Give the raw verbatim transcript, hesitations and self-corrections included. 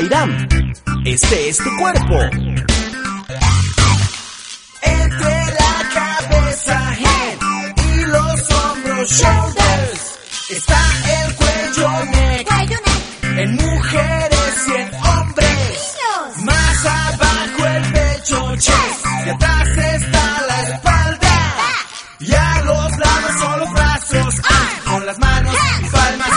Irán. Este es tu cuerpo. Entre la cabeza, head, y los hombros, shoulders, está el cuello, neck, en mujeres y en hombres. Más abajo el pecho, chest, y atrás está la espalda. Y a los lados son los brazos, ah, con las manos y palmas